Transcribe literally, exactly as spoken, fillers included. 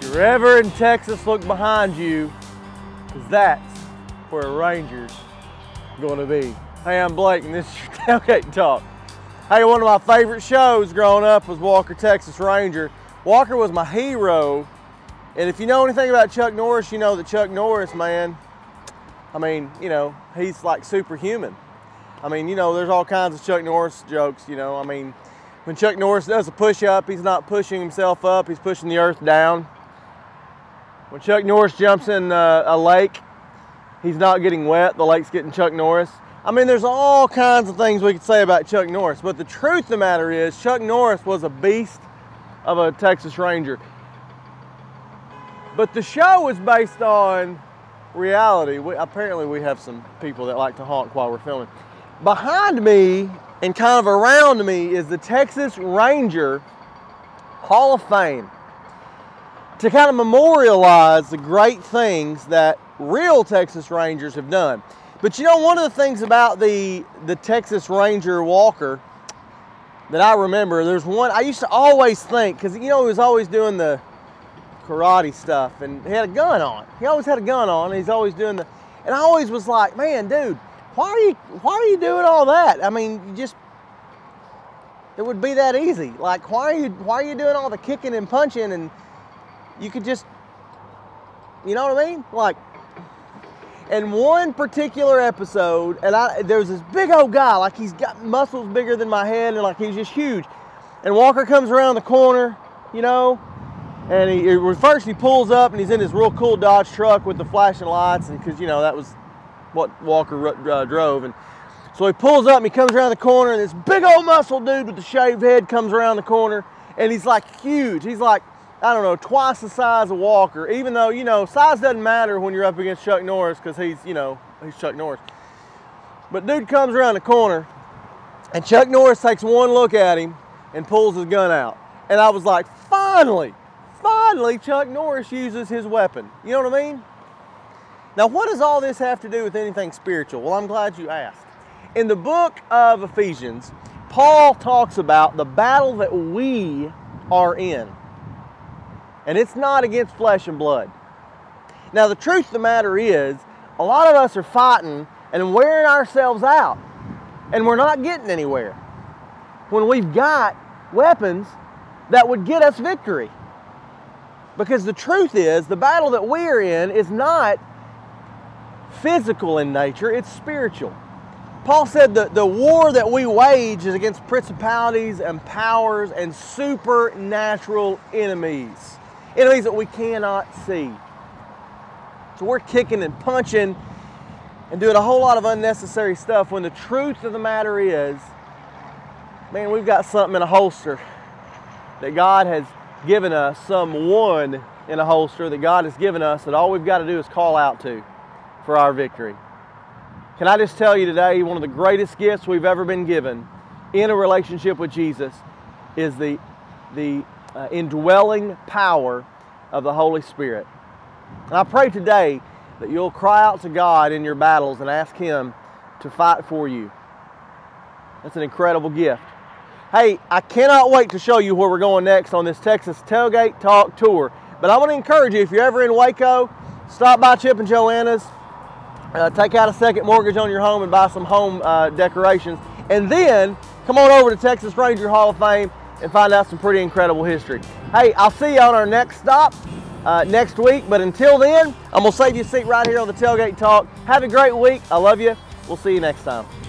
you're ever in Texas, look behind you, because that's where a Ranger's going to be. Hey, I'm Blake, and this is your Tailgate Talk. Hey, one of my favorite shows growing up was Walker, Texas Ranger. Walker was my hero, and if you know anything about Chuck Norris, you know that Chuck Norris, man, I mean, you know, he's like superhuman. I mean, you know, there's all kinds of Chuck Norris jokes, you know. I mean, when Chuck Norris does a push-up, he's not pushing himself up, he's pushing the earth down. When Chuck Norris jumps in uh, a lake, he's not getting wet, the lake's getting Chuck Norris. I mean, there's all kinds of things we could say about Chuck Norris, but the truth of the matter is, Chuck Norris was a beast of a Texas Ranger. But the show is based on reality. We, apparently we have some people that like to honk while we're filming. Behind me and kind of around me is the Texas Ranger Hall of Fame, to kind of memorialize the great things that real Texas Rangers have done. But you know, one of the things about the, the Texas Ranger Walker that I remember, there's one, I used to always think, because you know, he was always doing the karate stuff, and he had a gun on. He always had a gun on, and he's always doing the, and I always was like, man, dude, why are you, why are you doing all that? I mean, you just, it would be that easy. Like, why are you, why are you doing all the kicking and punching, and you could just, you know what I mean? Like, in one particular episode, and I, there was this big old guy, like he's got muscles bigger than my head, and like he's just huge. And Walker comes around the corner, you know, and he, he first he pulls up, and he's in this real cool Dodge truck with the flashing lights, and because you know that was what Walker uh, drove. And so he pulls up, and he comes around the corner, and this big old muscle dude with the shaved head comes around the corner, and he's like huge. He's like, I don't know, twice the size of Walker, even though, you know, size doesn't matter when you're up against Chuck Norris, because he's, you know, he's Chuck Norris. But dude comes around the corner, and Chuck Norris takes one look at him and pulls his gun out. And I was like, finally, finally Chuck Norris uses his weapon. You know what I mean? Now, what does all this have to do with anything spiritual? Well, I'm glad you asked. In the book of Ephesians, Paul talks about the battle that we are in. And it's not against flesh and blood. Now, the truth of the matter is, a lot of us are fighting and wearing ourselves out, and we're not getting anywhere when we've got weapons that would get us victory. Because the truth is, the battle that we're in is not physical in nature, it's spiritual. Paul said that the war that we wage is against principalities and powers and supernatural enemies. Enemies that we cannot see. So we're kicking and punching and doing a whole lot of unnecessary stuff when the truth of the matter is, man, we've got something in a holster that God has given us, someone in a holster that God has given us that all we've got to do is call out to for our victory. Can I just tell you today, one of the greatest gifts we've ever been given in a relationship with Jesus is the, the Uh, indwelling power of the Holy Spirit. And I pray today that you'll cry out to God in your battles and ask Him to fight for you. That's an incredible gift. Hey, I cannot wait to show you where we're going next on this Texas Tailgate Talk tour. But I want to encourage you, if you're ever in Waco, stop by Chip and Joanna's, uh, take out a second mortgage on your home and buy some home uh, decorations. And then come on over to Texas Ranger Hall of Fame and find out some pretty incredible history. Hey, I'll see you on our next stop uh, next week. But until then, I'm going to save you a seat right here on the Tailgate Talk. Have a great week. I love you. We'll see you next time.